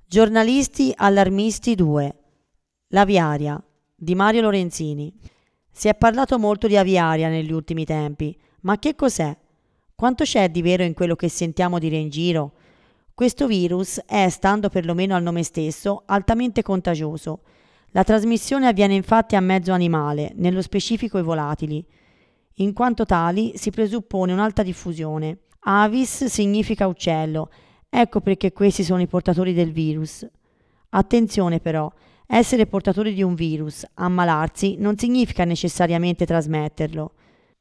Giornalisti allarmisti 2. L'aviaria di Mario Lorenzini. Si è parlato molto di aviaria negli ultimi tempi, ma che cos'è? Quanto c'è di vero in quello che sentiamo dire in giro? Questo virus è, stando perlomeno al nome stesso, altamente contagioso. La trasmissione avviene infatti a mezzo animale, nello specifico i volatili. In quanto tali si presuppone un'alta diffusione. Avis significa uccello. Ecco perché questi sono i portatori del virus. Attenzione però, essere portatori di un virus, ammalarsi, non significa necessariamente trasmetterlo.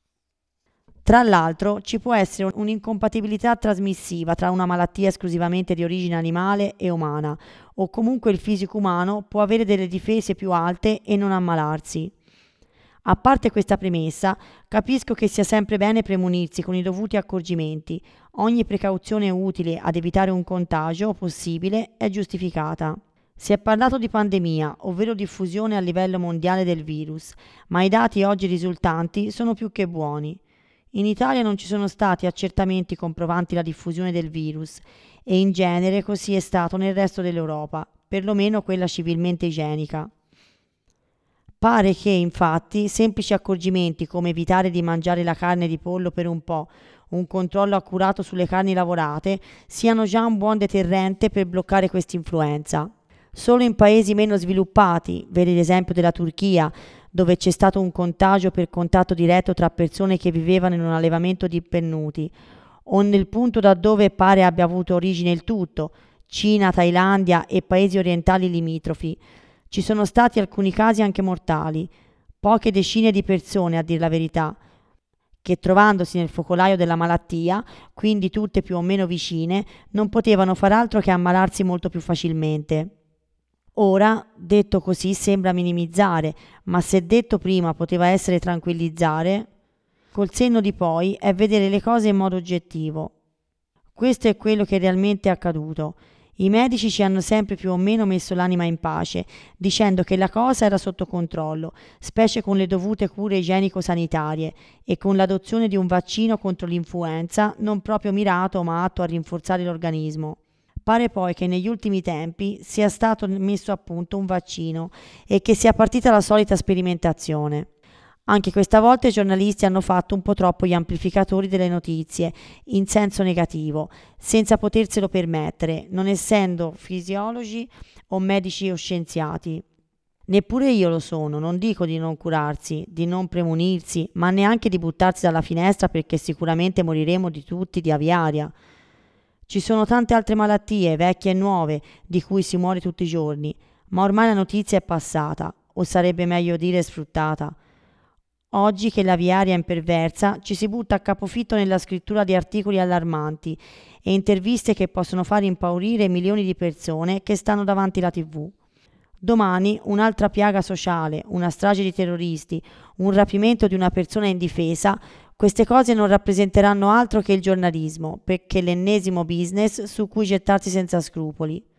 Tra l'altro, ci può essere un'incompatibilità trasmissiva tra una malattia esclusivamente di origine animale e umana, o comunque il fisico umano può avere delle difese più alte e non ammalarsi. A parte questa premessa, capisco che sia sempre bene premunirsi con i dovuti accorgimenti. Ogni precauzione utile ad evitare un contagio possibile è giustificata. Si è parlato di pandemia, ovvero diffusione a livello mondiale del virus, ma i dati oggi risultanti sono più che buoni. In Italia non ci sono stati accertamenti comprovanti la diffusione del virus e in genere così è stato nel resto dell'Europa, perlomeno quella civilmente igienica. Pare che, infatti, semplici accorgimenti come evitare di mangiare la carne di pollo per un po', un controllo accurato sulle carni lavorate, siano già un buon deterrente per bloccare quest'influenza. Solo in paesi meno sviluppati, vedi l'esempio della Turchia, dove c'è stato un contagio per contatto diretto tra persone che vivevano in un allevamento di pennuti, o nel punto da dove pare abbia avuto origine il tutto, Cina, Thailandia e paesi orientali limitrofi, ci sono stati alcuni casi anche mortali, poche decine di persone a dir la verità, che trovandosi nel focolaio della malattia, quindi tutte più o meno vicine, non potevano far altro che ammalarsi molto più facilmente. Ora, detto così, sembra minimizzare, ma se detto prima poteva essere tranquillizzare, col senno di poi è vedere le cose in modo oggettivo. Questo è quello che realmente è accaduto. I medici ci hanno sempre più o meno messo l'anima in pace, dicendo che la cosa era sotto controllo, specie con le dovute cure igienico-sanitarie e con l'adozione di un vaccino contro l'influenza non proprio mirato ma atto a rinforzare l'organismo. Pare poi che negli ultimi tempi sia stato messo a punto un vaccino e che sia partita la solita sperimentazione. Anche questa volta i giornalisti hanno fatto un po' troppo gli amplificatori delle notizie, in senso negativo, senza poterselo permettere, non essendo fisiologi o medici o scienziati. Neppure io lo sono, non dico di non curarsi, di non premunirsi, ma neanche di buttarsi dalla finestra perché sicuramente moriremo di tutti di aviaria. Ci sono tante altre malattie, vecchie e nuove, di cui si muore tutti i giorni, ma ormai la notizia è passata, o sarebbe meglio dire sfruttata. Oggi che l'aviaria è imperversa, ci si butta a capofitto nella scrittura di articoli allarmanti e interviste che possono far impaurire milioni di persone che stanno davanti alla TV. Domani un'altra piaga sociale, una strage di terroristi, un rapimento di una persona indifesa, queste cose non rappresenteranno altro che il giornalismo, perché l'ennesimo business su cui gettarsi senza scrupoli.